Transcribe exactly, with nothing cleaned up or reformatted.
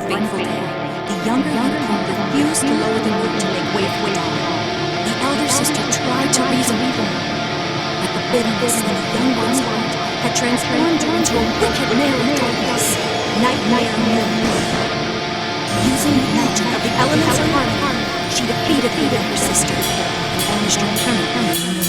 fateful day, the younger unicorn refused to lower the moon to make way for dawn. The elder sister tried to reason with her, but the bitterness in the young one's heart had transformed her into a wicked mare of darkness, Nightmare Moon. Using the magic of the elements of harmony, she defeated her younger sister and banished her permanently from the moon.